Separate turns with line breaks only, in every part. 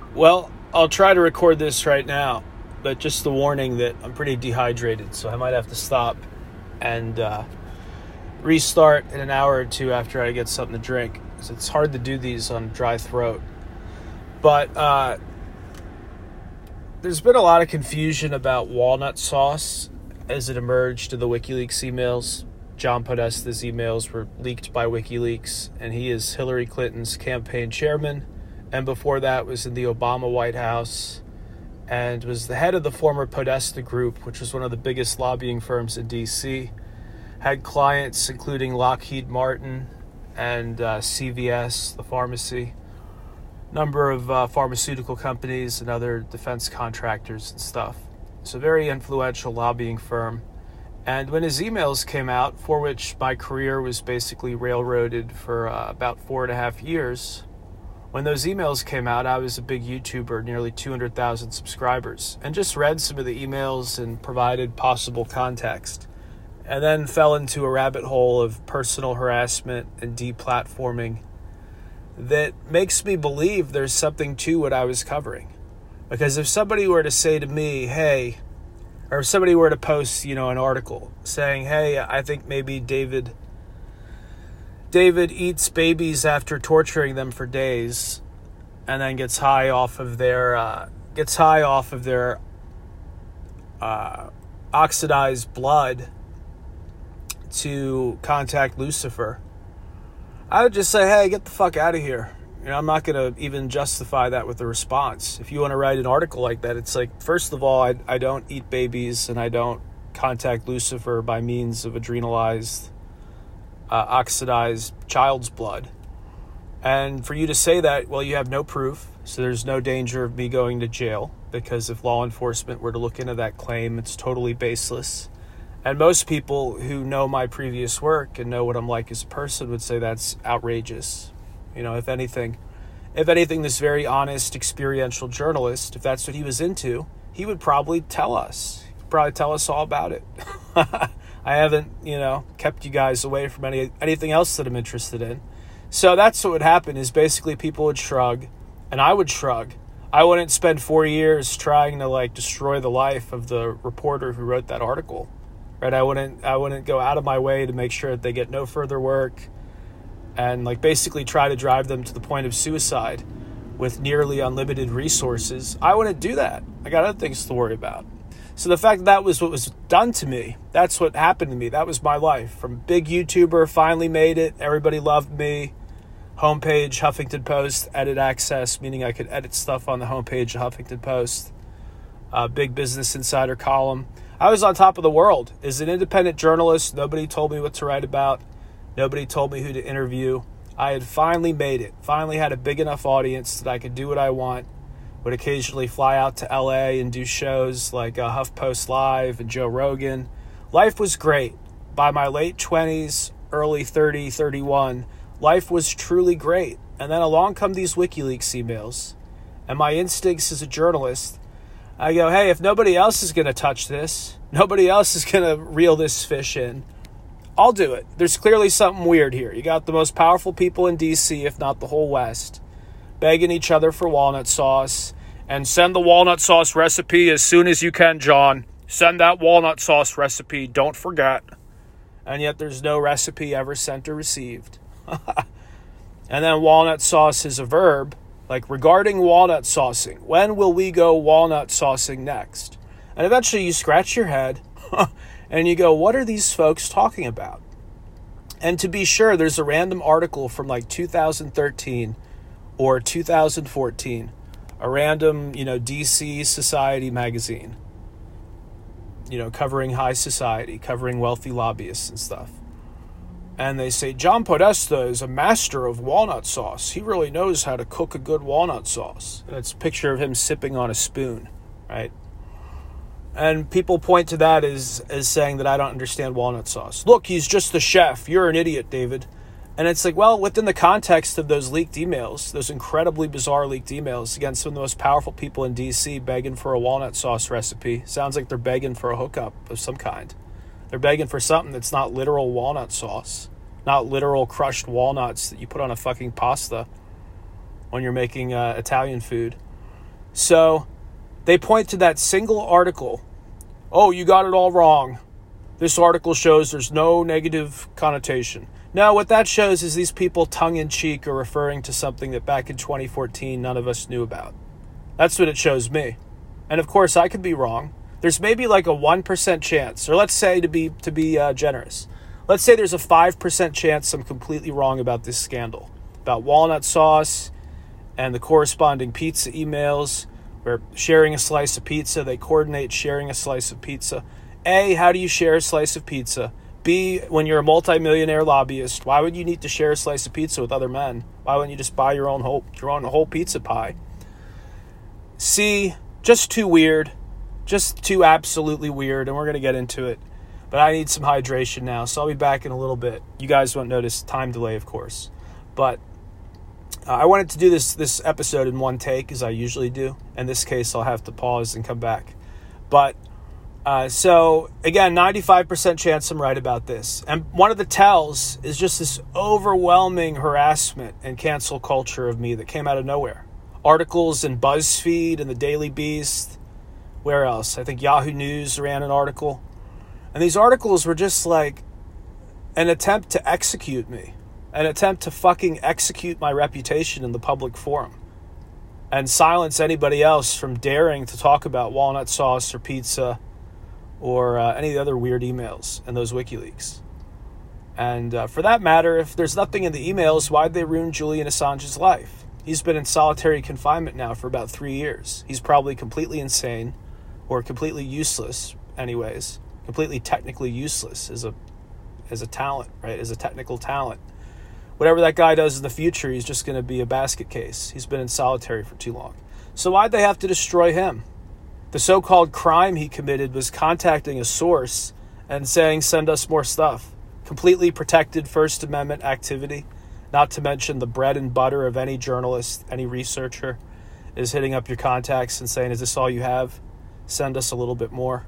Well, I'll try to record this right now, but just the warning that I'm pretty dehydrated, so I might have to stop and restart in an hour or two after I get something to drink, because it's hard to do these on dry throat. But there's been a lot of confusion about walnut sauce as it emerged in the WikiLeaks emails. John Podesta's emails were leaked by WikiLeaks, and he is Hillary Clinton's campaign chairman, and before that was in the Obama White House, and was the head of the former Podesta Group, which was one of the biggest lobbying firms in D.C., had clients including Lockheed Martin and CVS, the pharmacy, number of pharmaceutical companies and other defense contractors and stuff. It's a very influential lobbying firm. And when his emails came out, for which my career was basically railroaded for about 4.5 years, when those emails came out, I was a big YouTuber, nearly 200,000 subscribers, and just read some of the emails and provided possible context, and then fell into a rabbit hole of personal harassment and deplatforming that makes me believe there's something to what I was covering. Because if somebody were to say to me, hey, or if somebody were to post, an article saying, hey, I think maybe David eats babies after torturing them for days, and then gets high off of their oxidized blood to contact Lucifer, I would just say, hey, get the fuck out of here. I'm not going to even justify that with a response. If you want to write an article like that, it's like, first of all, I don't eat babies, and I don't contact Lucifer by means of adrenalized, oxidized child's blood. And for you to say that, well, you have no proof, so there's no danger of me going to jail, because if law enforcement were to look into that claim, it's totally baseless. And most people who know my previous work and know what I'm like as a person would say that's outrageous. If anything, this very honest, experiential journalist, if that's what he was into, he would probably tell us. He'd probably tell us all about it. I haven't, kept you guys away from anything else that I'm interested in. So that's what would happen, is basically people would shrug, and I would shrug. I wouldn't spend 4 years trying to destroy the life of the reporter who wrote that article. Right? I wouldn't go out of my way to make sure that they get no further work, and basically try to drive them to the point of suicide with nearly unlimited resources. I wouldn't do that. I got other things to worry about. So the fact that was what was done to me, that's what happened to me. That was my life. From big YouTuber, finally made it, everybody loved me. Homepage, Huffington Post, edit access, meaning I could edit stuff on the homepage of Huffington Post. Big Business Insider column. I was on top of the world. As an independent journalist, nobody told me what to write about. Nobody told me who to interview. I had finally made it. Finally had a big enough audience that I could do what I want. Would occasionally fly out to LA and do shows like HuffPost Live and Joe Rogan. Life was great. By my late 20s, early 30, 31, life was truly great. And then along come these WikiLeaks emails. And my instincts as a journalist, I go, hey, if nobody else is going to touch this, nobody else is going to reel this fish in, I'll do it. There's clearly something weird here. You got the most powerful people in D.C., if not the whole West, begging each other for walnut sauce. And send the walnut sauce recipe as soon as you can, John. Send that walnut sauce recipe. Don't forget. And yet there's no recipe ever sent or received. And then walnut sauce is a verb. Regarding walnut saucing, when will we go walnut saucing next? And eventually you scratch your head and you go, what are these folks talking about? And to be sure, there's a random article from 2013 or 2014, a random, DC Society magazine, covering high society, covering wealthy lobbyists and stuff. And they say, John Podesta is a master of walnut sauce. He really knows how to cook a good walnut sauce. And it's a picture of him sipping on a spoon, right? And people point to that as saying that I don't understand walnut sauce. Look, he's just the chef. You're an idiot, David. And it's well, within the context of those leaked emails, those incredibly bizarre leaked emails, again, some of the most powerful people in D.C. begging for a walnut sauce recipe. Sounds like they're begging for a hookup of some kind. They're begging for something that's not literal walnut sauce, not literal crushed walnuts that you put on a fucking pasta when you're making Italian food. So they point to that single article. Oh, you got it all wrong. This article shows there's no negative connotation. No, what that shows is these people tongue-in-cheek are referring to something that back in 2014 none of us knew about. That's what it shows me. And of course, I could be wrong. There's maybe like a 1% chance, or let's say to be generous, let's say there's a 5% chance I'm completely wrong about this scandal, about walnut sauce and the corresponding pizza emails. Where sharing a slice of pizza, they coordinate sharing a slice of pizza. A, how do you share a slice of pizza? B, when you're a multimillionaire lobbyist, why would you need to share a slice of pizza with other men? Why wouldn't you just buy your own whole pizza pie? C, just too weird. Just too absolutely weird, and we're going to get into it. But I need some hydration now, so I'll be back in a little bit. You guys won't notice time delay, of course. But I wanted to do this episode in one take, as I usually do. In this case, I'll have to pause and come back. But, so, again, 95% chance I'm right about this. And one of the tells is just this overwhelming harassment and cancel culture of me that came out of nowhere. Articles in BuzzFeed and the Daily Beast. Where else? I think Yahoo News ran an article. And these articles were just like an attempt to execute me. An attempt to fucking execute my reputation in the public forum. And silence anybody else from daring to talk about walnut sauce or pizza or any of the other weird emails in those WikiLeaks. And for that matter, if there's nothing in the emails, why'd they ruin Julian Assange's life? He's been in solitary confinement now for about 3 years. He's probably completely insane or completely useless anyways. Completely technically useless as a talent, right? As a technical talent. Whatever that guy does in the future, he's just going to be a basket case. He's been in solitary for too long. So why'd they have to destroy him? The so-called crime he committed was contacting a source and saying, send us more stuff. Completely protected First Amendment activity. Not to mention the bread and butter of any journalist, any researcher, is hitting up your contacts and saying, is this all you have? Send us a little bit more.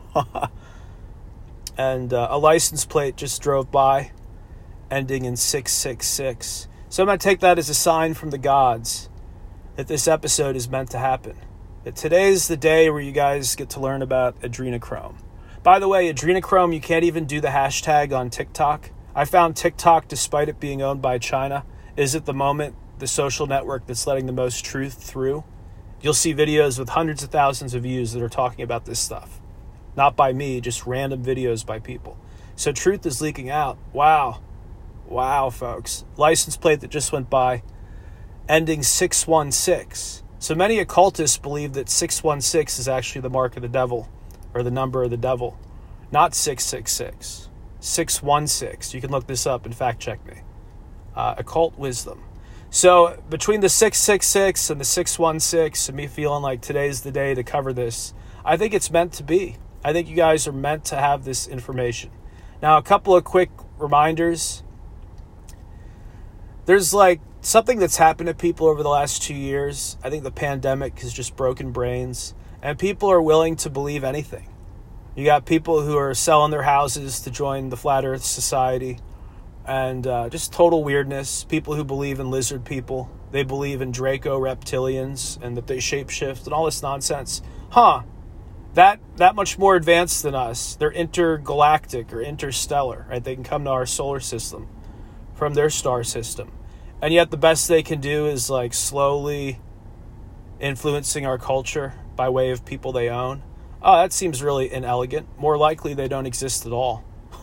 And a license plate just drove by, ending in 666. So I'm going to take that as a sign from the gods that this episode is meant to happen. That today's the day where you guys get to learn about adrenochrome. By the way, adrenochrome, you can't even do the hashtag on TikTok. I found TikTok, despite it being owned by China, is at the moment the social network that's letting the most truth through. You'll see videos with hundreds of thousands of views that are talking about this stuff. Not by me, just random videos by people. So truth is leaking out. Wow. Wow, folks. License plate that just went by, ending 616. So many occultists believe that 616 is actually the mark of the devil, or the number of the devil. Not 666. 616. You can look this up and fact check me. Occult wisdom. So between the 666 and the 616 and me feeling like today's the day to cover this, I think it's meant to be. I think you guys are meant to have this information. Now, a couple of quick reminders. There's like something that's happened to people over the last 2 years. I think the pandemic has just broken brains, and people are willing to believe anything. You got people who are selling their houses to join the Flat Earth Society, and just total weirdness. People who believe in lizard people. They believe in Draco reptilians and that they shapeshift and all this nonsense. That much more advanced than us. They're intergalactic or interstellar, right? They can come to our solar system from their star system. And yet the best they can do is like slowly influencing our culture by way of people they own. Oh, that seems really inelegant. More likely they don't exist at all.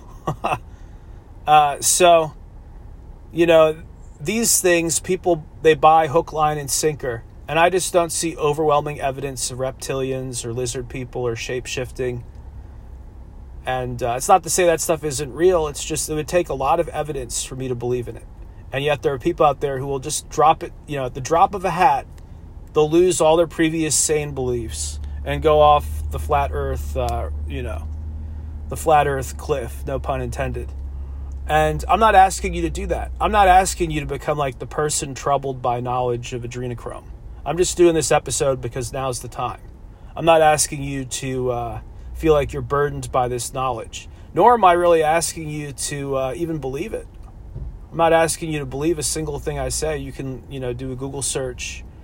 So, you know, these things, people, they buy hook, line, and sinker. And I just don't see overwhelming evidence of reptilians or lizard people or shape-shifting. And it's not to say that stuff isn't real. It's just it would take a lot of evidence for me to believe in it. And yet there are people out there who will just drop it, you know, at the drop of a hat. They'll lose all their previous sane beliefs and go off the flat earth, the flat earth cliff, no pun intended. And I'm not asking you to do that. I'm not asking you to become like the person troubled by knowledge of adrenochrome. I'm just doing this episode because now's the time. I'm not asking you to feel like you're burdened by this knowledge. Nor am I really asking you to even believe it. I'm not asking you to believe a single thing I say. You can, do a Google search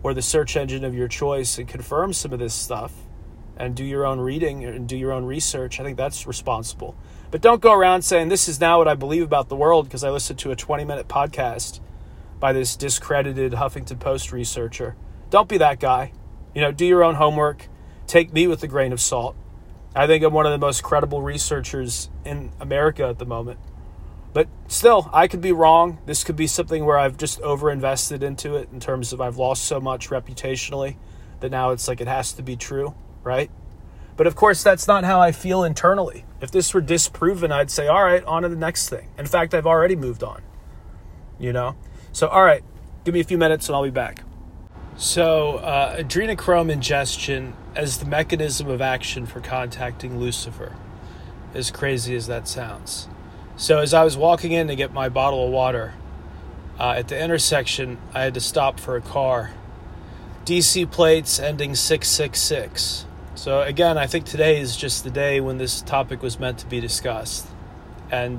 or the search engine of your choice and confirm some of this stuff and do your own reading and do your own research. I think that's responsible. But don't go around saying this is now what I believe about the world because I listened to a 20-minute podcast by this discredited Huffington Post researcher. Don't be that guy. Do your own homework. Take me with a grain of salt. I think I'm one of the most credible researchers in America at the moment. But still, I could be wrong. This could be something where I've just overinvested into it in terms of I've lost so much reputationally that now it's like it has to be true, right? But of course, that's not how I feel internally. If this were disproven, I'd say, all right, on to the next thing. In fact, I've already moved on, So, all right, give me a few minutes and I'll be back. So, adrenochrome ingestion as the mechanism of action for contacting Lucifer, as crazy as that sounds. So as I was walking in to get my bottle of water, at the intersection, I had to stop for a car. DC plates ending 666. So again, I think today is just the day when this topic was meant to be discussed. And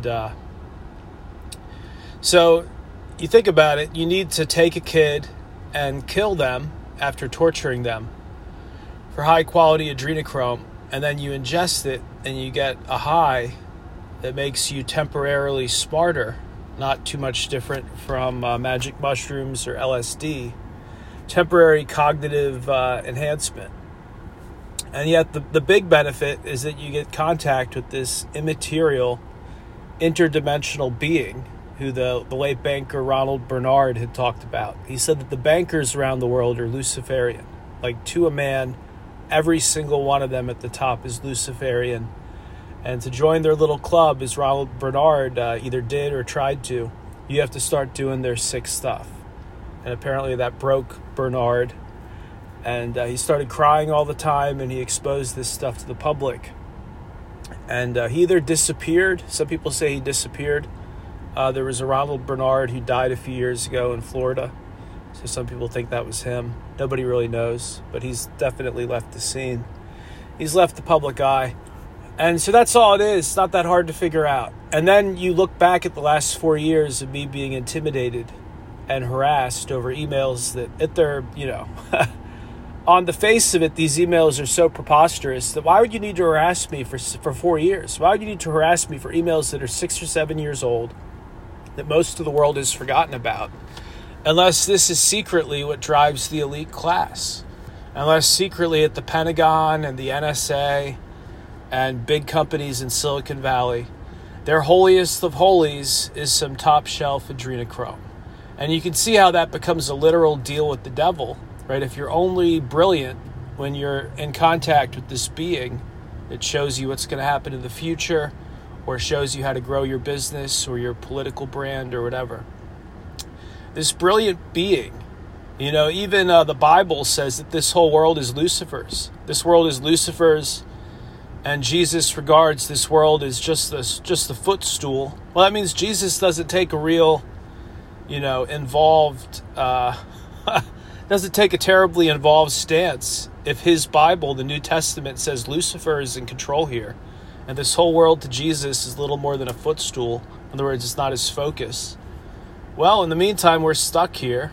so you think about it, you need to take a kid and kill them after torturing them for high quality adrenochrome, and then you ingest it and you get a high that makes you temporarily smarter, not too much different from magic mushrooms or LSD, temporary cognitive enhancement. And yet the big benefit is that you get contact with this immaterial, interdimensional being who the late banker Ronald Bernard had talked about. He said that the bankers around the world are Luciferian. Like to a man, every single one of them at the top is Luciferian. And to join their little club, as Ronald Bernard either did or tried to, you have to start doing their sick stuff. And apparently that broke Bernard. And he started crying all the time, and he exposed this stuff to the public. And he either disappeared. Some people say he disappeared. There was a Ronald Bernard who died a few years ago in Florida. So some people think that was him. Nobody really knows, but he's definitely left the scene. He's left the public eye. And so that's all it is. It's not that hard to figure out. And then you look back at the last 4 years of me being intimidated and harassed over emails that at their, on the face of it, these emails are so preposterous that why would you need to harass me for 4 years? Why would you need to harass me for emails that are 6 or 7 years old that most of the world has forgotten about? Unless this is secretly what drives the elite class. Unless secretly at the Pentagon and the NSA and big companies in Silicon Valley, their holiest of holies is some top shelf adrenochrome. And you can see how that becomes a literal deal with the devil, right? If you're only brilliant when you're in contact with this being, it shows you what's going to happen in the future, or shows you how to grow your business or your political brand or whatever. This brilliant being, even the Bible says that this whole world is Lucifer's. This world is Lucifer's. And Jesus regards this world as just the footstool. Well, that means Jesus doesn't take a real, involved, doesn't take a terribly involved stance if his Bible, the New Testament, says Lucifer is in control here. And this whole world to Jesus is little more than a footstool. In other words, it's not his focus. Well, in the meantime, we're stuck here.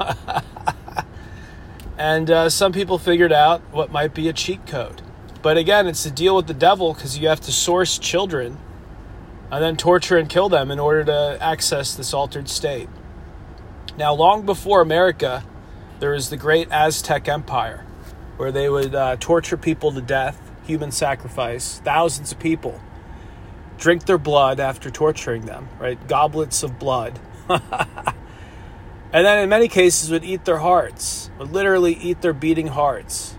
And some people figured out what might be a cheat code. But again, it's the deal with the devil because you have to source children and then torture and kill them in order to access this altered state. Now, long before America, there was the great Aztec Empire where they would torture people to death, human sacrifice, thousands of people, drink their blood after torturing them, right? Goblets of blood. And then in many cases would eat their hearts, would literally eat their beating hearts.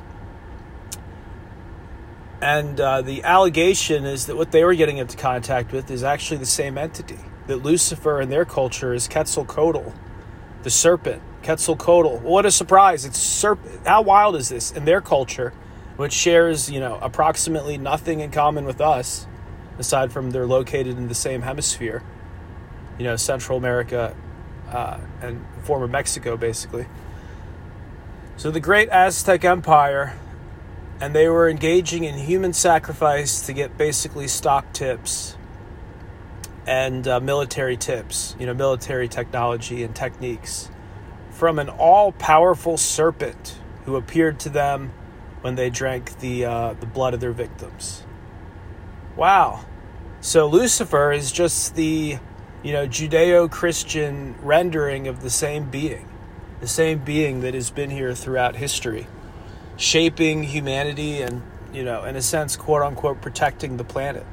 And the allegation is that what they were getting into contact with is actually the same entity. That Lucifer in their culture is Quetzalcoatl, the serpent, Quetzalcoatl. Well, what a surprise. It's serpent. How wild is this? In their culture, which shares, approximately nothing in common with us, aside from they're located in the same hemisphere, Central America and former Mexico, basically. So the great Aztec Empire, and they were engaging in human sacrifice to get basically stock tips and military tips, military technology and techniques from an all-powerful serpent who appeared to them when they drank the blood of their victims. Wow. So Lucifer is just the, Judeo-Christian rendering of the same being that has been here throughout history, shaping humanity and, in a sense, quote unquote, protecting the planet.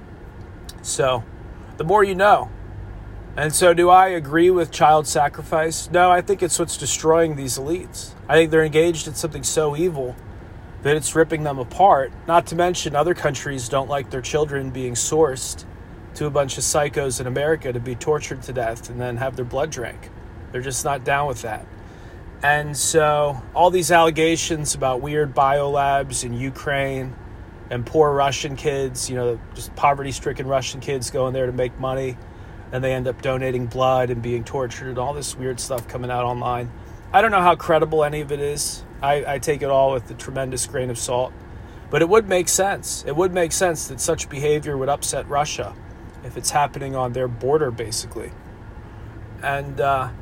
So the more you know. And so do I agree with child sacrifice? No, I think it's what's destroying these elites. I think they're engaged in something so evil that it's ripping them apart. Not to mention other countries don't like their children being sourced to a bunch of psychos in America to be tortured to death and then have their blood drank. They're just not down with that. And so all these allegations about weird biolabs in Ukraine and poor Russian kids, just poverty-stricken Russian kids going there to make money, and they end up donating blood and being tortured and all this weird stuff coming out online. I don't know how credible any of it is. I take it all with a tremendous grain of salt. But it would make sense. It would make sense that such behavior would upset Russia if it's happening on their border, basically. And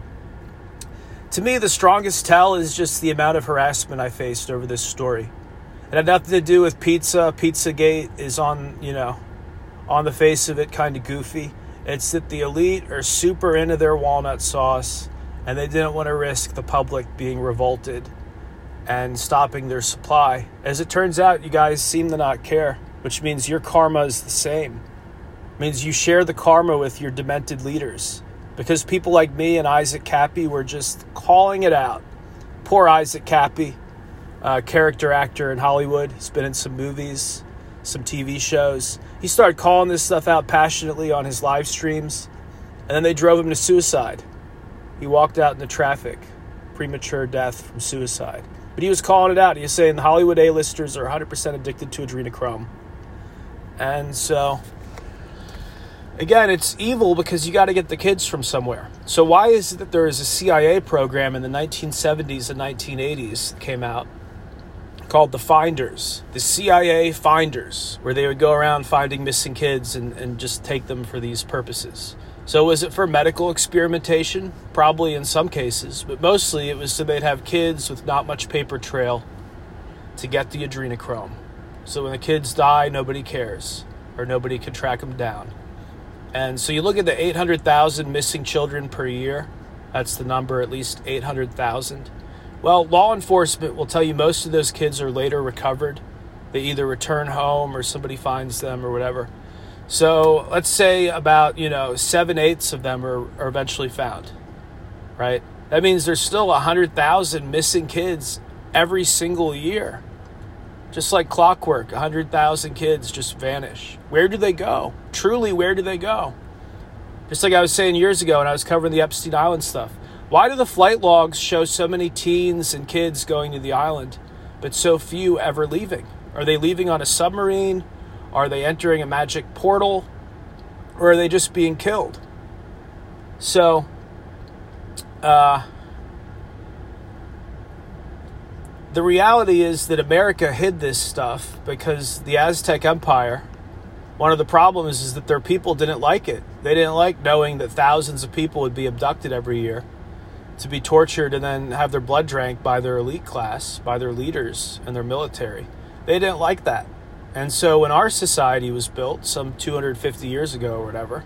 to me, the strongest tell is just the amount of harassment I faced over this story. It had nothing to do with pizza. Pizzagate is on the face of it kind of goofy. It's that the elite are super into their walnut sauce, and they didn't want to risk the public being revolted and stopping their supply. As it turns out, you guys seem to not care, which means your karma is the same. It means you share the karma with your demented leaders, because people like me and Isaac Cappy were just calling it out. Poor Isaac Cappy, character actor in Hollywood. He's been in some movies, some TV shows. He started calling this stuff out passionately on his live streams, and then they drove him to suicide. He walked out into traffic, premature death from suicide. But he was calling it out. He was saying the Hollywood A-listers are 100% addicted to adrenochrome. And so, again, it's evil because you got to get the kids from somewhere. So why is it that there is a CIA program in the 1970s and 1980s that came out called the Finders, the CIA Finders, where they would go around finding missing kids and just take them for these purposes? So was it for medical experimentation? Probably in some cases, but mostly it was so they'd have kids with not much paper trail to get the adrenochrome. So when the kids die, nobody cares, or nobody can track them down. And so you look at the 800,000 missing children per year. That's the number, at least 800,000. Well, law enforcement will tell you most of those kids are later recovered. They either return home or somebody finds them or whatever. So let's say about, 7/8 of them are eventually found, right? That means there's still 100,000 missing kids every single year. Just like clockwork, 100,000 kids just vanish. Where do they go? Truly, where do they go? Just like I was saying years ago when I was covering the Epstein Island stuff. Why do the flight logs show so many teens and kids going to the island, but so few ever leaving? Are they leaving on a submarine? Are they entering a magic portal? Or are they just being killed? So, the reality is that America hid this stuff because the Aztec Empire, one of the problems is that their people didn't like it. They didn't like knowing that thousands of people would be abducted every year to be tortured and then have their blood drank by their elite class, by their leaders and their military. They didn't like that. And so when our society was built some 250 years ago or whatever,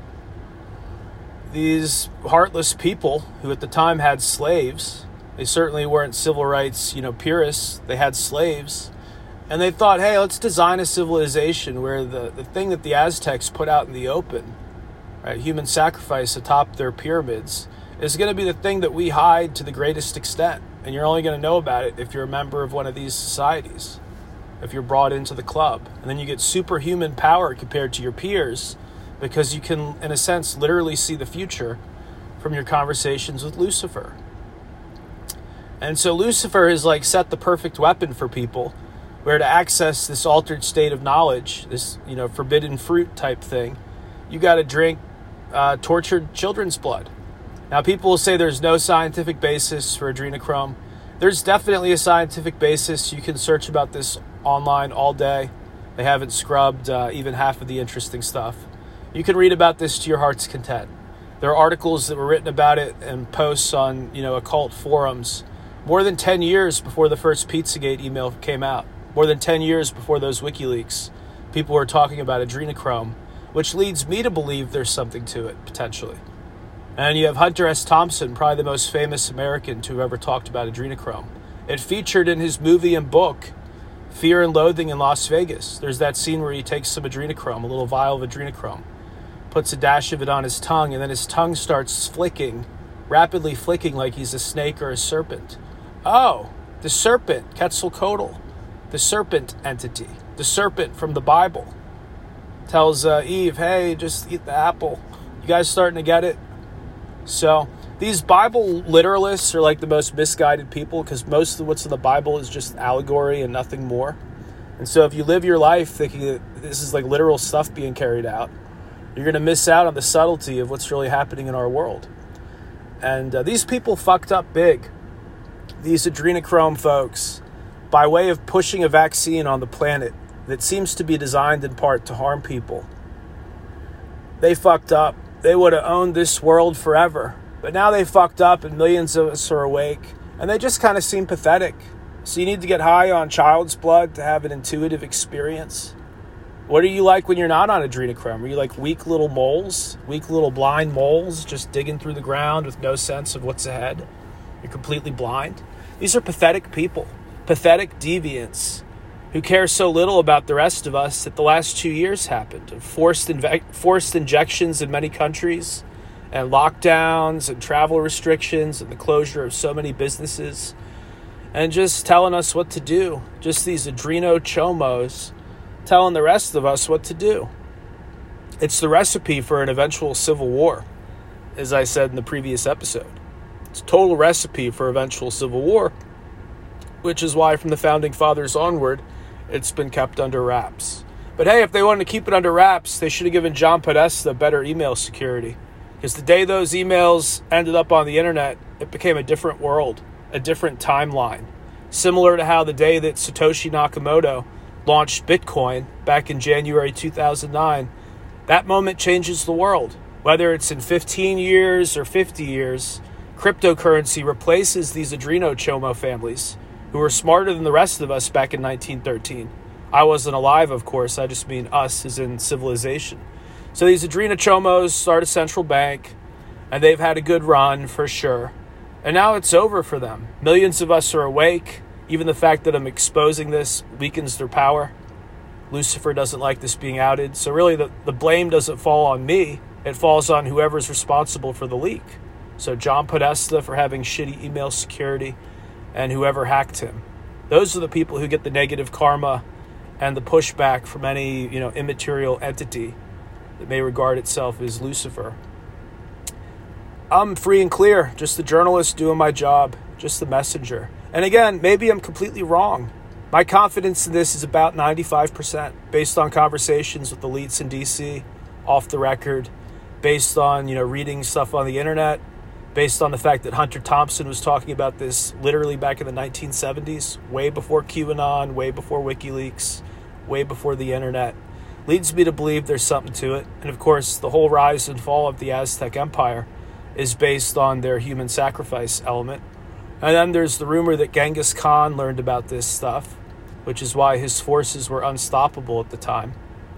these heartless people who at the time had slaves, they certainly weren't civil rights, purists, they had slaves, and they thought, hey, let's design a civilization where the thing that the Aztecs put out in the open, right, human sacrifice atop their pyramids, is going to be the thing that we hide to the greatest extent. And you're only going to know about it if you're a member of one of these societies, if you're brought into the club. And then you get superhuman power compared to your peers because you can, in a sense, literally see the future from your conversations with Lucifer. And so Lucifer has set the perfect weapon for people where to access this altered state of knowledge, this, forbidden fruit type thing, you got to drink tortured children's blood. Now, people will say there's no scientific basis for adrenochrome. There's definitely a scientific basis. You can search about this online all day. They haven't scrubbed even half of the interesting stuff. You can read about this to your heart's content. There are articles that were written about it and posts on, occult forums more than 10 years before the first Pizzagate email came out. More than 10 years before those WikiLeaks. People were talking about adrenochrome, which leads me to believe there's something to it, potentially. And you have Hunter S. Thompson, probably the most famous American to have ever talked about adrenochrome. It featured in his movie and book, Fear and Loathing in Las Vegas. There's that scene where he takes some adrenochrome, a little vial of adrenochrome, puts a dash of it on his tongue, and then his tongue starts flicking, rapidly flicking like he's a snake or a serpent. Oh, the serpent, Quetzalcoatl, the serpent entity, the serpent from the Bible, tells Eve, hey, just eat the apple. You guys starting to get it? So these Bible literalists are like the most misguided people, because most of what's in the Bible is just allegory and nothing more. And so if you live your life thinking that this is like literal stuff being carried out, you're going to miss out on the subtlety of what's really happening in our world. And these people fucked up big. These adrenochrome folks, by way of pushing a vaccine on the planet that seems to be designed in part to harm people. They fucked up. They would have owned this world forever. But now they fucked up and millions of us are awake. And they just kind of seem pathetic. So you need to get high on child's blood to have an intuitive experience. What are you like when you're not on adrenochrome? Are you like weak little moles? Weak little blind moles just digging through the ground with no sense of what's ahead? You're completely blind? These are pathetic people. Pathetic deviants who care so little about the rest of us that the last 2 years happened. Forced injections in many countries, and lockdowns and travel restrictions and the closure of so many businesses, and just telling us what to do. Just these adrenochomos telling the rest of us what to do. It's the recipe for an eventual civil war, as I said in the previous episode. It's a total recipe for eventual civil war, which is why from the Founding Fathers onward, it's been kept under wraps. But hey, if they wanted to keep it under wraps, they should have given John Podesta better email security. Because the day those emails ended up on the internet, it became a different world, a different timeline. Similar to how the day that Satoshi Nakamoto launched Bitcoin back in January 2009, that moment changes the world. Whether it's in 15 years or 50 years, cryptocurrency replaces these adrenochomo families who were smarter than the rest of us back in 1913. I wasn't alive, of course. I just mean us as in civilization. So these adrenochomos start a central bank, and they've had a good run for sure. And now it's over for them. Millions of us are awake. Even the fact that I'm exposing this weakens their power. Lucifer doesn't like this being outed. So really the blame doesn't fall on me. It falls on whoever's responsible for the leak. So John Podesta for having shitty email security, and whoever hacked him. Those are the people who get the negative karma and the pushback from any, immaterial entity that may regard itself as Lucifer. I'm free and clear, just the journalist doing my job, just the messenger. And again, maybe I'm completely wrong. My confidence in this is about 95%, based on conversations with elites in DC, off the record, based on, reading stuff on the internet, based on the fact that Hunter Thompson was talking about this literally back in the 1970s, way before QAnon, way before WikiLeaks, way before the internet. Leads me to believe there's something to it. And of course, the whole rise and fall of the Aztec Empire is based on their human sacrifice element. And then there's the rumor that Genghis Khan learned about this stuff, which is why his forces were unstoppable at the time.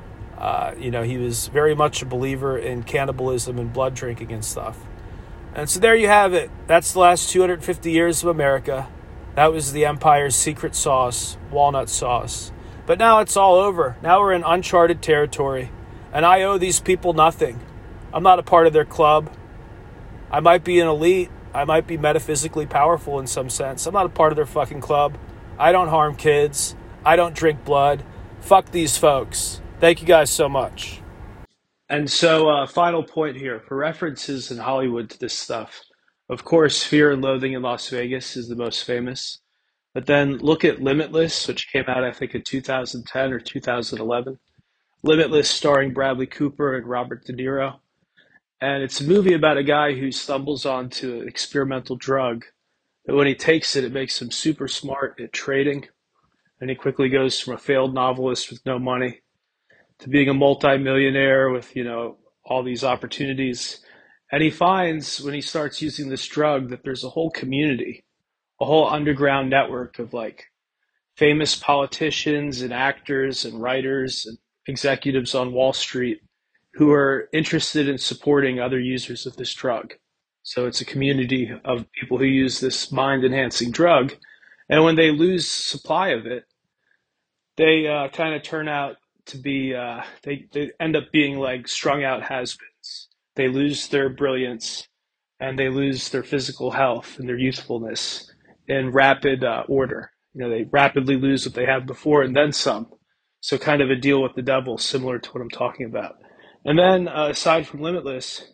He was very much a believer in cannibalism and blood drinking and stuff. And so there you have it. That's the last 250 years of America. That was the empire's secret sauce, walnut sauce. But now it's all over. Now we're in uncharted territory. And I owe these people nothing. I'm not a part of their club. I might be an elite. I might be metaphysically powerful in some sense. I'm not a part of their fucking club. I don't harm kids. I don't drink blood. Fuck these folks. Thank you guys so much. And so, final point here for references in Hollywood to this stuff. Of course, Fear and Loathing in Las Vegas is the most famous. But then look at Limitless, which came out, I think, in 2010 or 2011. Limitless, starring Bradley Cooper and Robert De Niro. And it's a movie about a guy who stumbles onto an experimental drug. But when he takes it, it makes him super smart at trading. And he quickly goes from a failed novelist with no money to being a multimillionaire with, all these opportunities. And he finds when he starts using this drug that there's a whole community, a whole underground network of like famous politicians and actors and writers and executives on Wall Street who are interested in supporting other users of this drug. So it's a community of people who use this mind enhancing drug. And when they lose supply of it, they kind of turn out to be, they end up being like strung out has-beens. They lose their brilliance and they lose their physical health and their youthfulness in rapid order. They rapidly lose what they had before and then some. So kind of a deal with the devil, similar to what I'm talking about. And then aside from Limitless,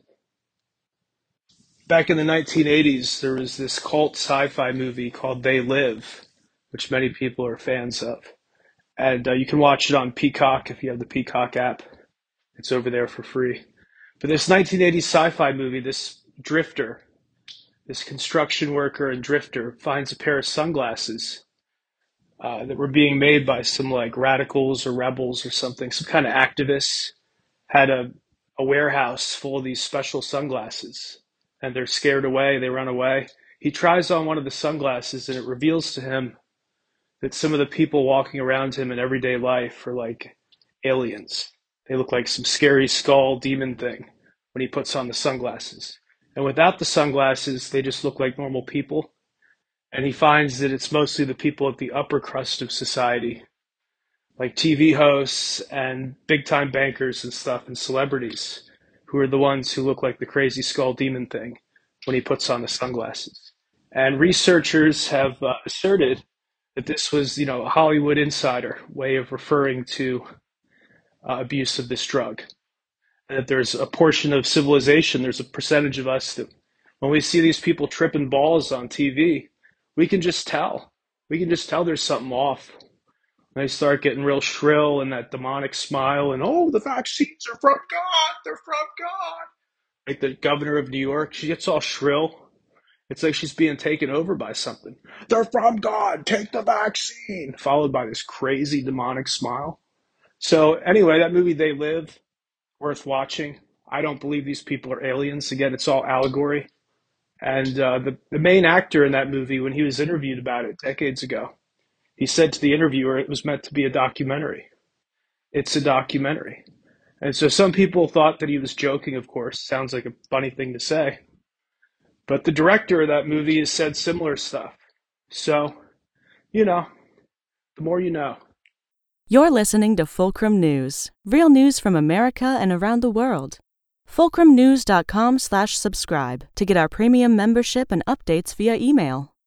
back in the 1980s, there was this cult sci-fi movie called They Live, which many people are fans of. And you can watch it on Peacock if you have the Peacock app. It's over there for free. But this 1980s sci-fi movie, this drifter, this construction worker and drifter finds a pair of sunglasses that were being made by some like radicals or rebels or something, some kind of activists had a warehouse full of these special sunglasses, and they're scared away, they run away. He tries on one of the sunglasses and it reveals to him that some of the people walking around him in everyday life are like aliens. They look like some scary skull demon thing when he puts on the sunglasses. And without the sunglasses, they just look like normal people. And he finds that it's mostly the people at the upper crust of society, like TV hosts and big-time bankers and stuff and celebrities, who are the ones who look like the crazy skull demon thing when he puts on the sunglasses. And researchers have asserted that this was, a Hollywood insider way of referring to abuse of this drug. And that there's a portion of civilization, there's a percentage of us that when we see these people tripping balls on TV, we can just tell. We can just tell there's something off. They start getting real shrill and that demonic smile and, oh, the vaccines are from God. They're from God. Like the governor of New York, she gets all shrill. It's like she's being taken over by something. They're from God. Take the vaccine. Followed by this crazy demonic smile. So anyway, that movie, They Live, worth watching. I don't believe these people are aliens. Again, it's all allegory. And the main actor in that movie, when he was interviewed about it decades ago, he said to the interviewer it was meant to be a documentary. It's a documentary. And so some people thought that he was joking, of course. Sounds like a funny thing to say. But the director of that movie has said similar stuff. So, the more you know.
You're listening to Fulcrum News, real news from America and around the world. FulcrumNews.com/subscribe to get our premium membership and updates via email.